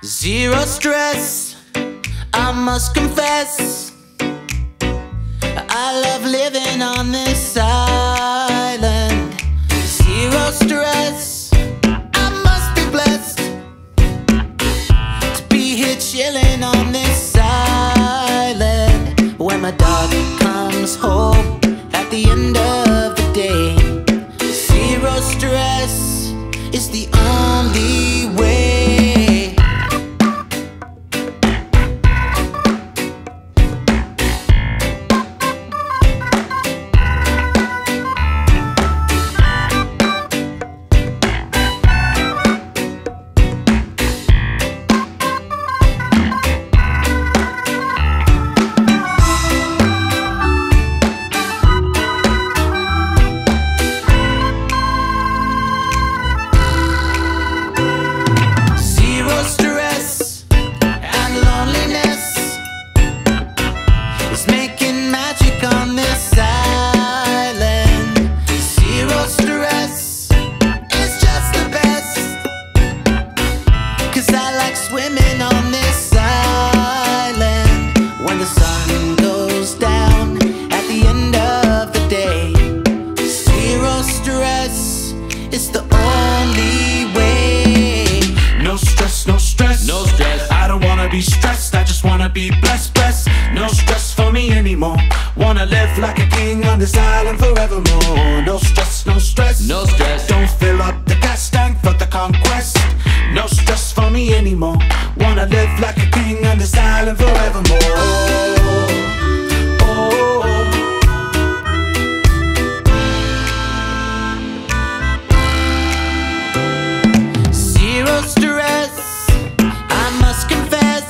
Zero stress, I must confess. I love living on this island. Zero stress, I must be blessed to be here chilling on this island. When my dog comes home at the end of the day, zero stress is the only way. Swimming on this island. When the sun goes down at the end of the day, zero stress is the only way. No stress, no stress, no stress. I don't wanna be stressed, I just wanna be blessed, blessed. No stress for me anymore. Wanna live like a king on this island forevermore. No stress, no stress, no stress. Don't fill up the gas tank for the conquest. No stress for me anymore. Wanna live like a king on this island forevermore. Zero stress, I must confess.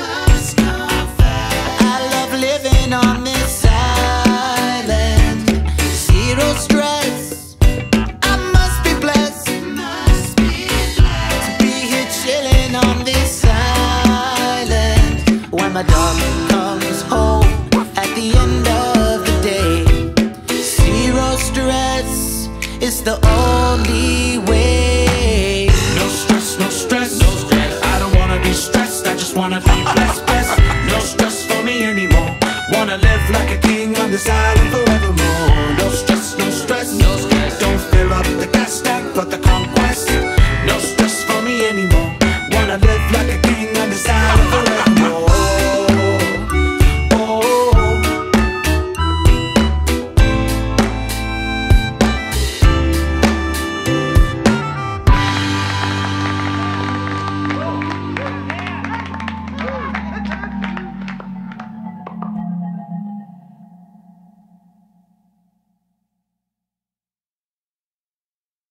I love living on this island. Zero stress, I must be blessed to be here chilling on this island. When my dog comes home at the end of the day, zero stress is the only way. No stress, no stress, no stress. I don't wanna be stressed, I just wanna be blessed, blessed. No stress for me anymore. Wanna live like a king on this island forevermore. No stress, no stress, No stress. Don't fill up the gas tank for the conquest. No stress for me anymore. Wanna live like a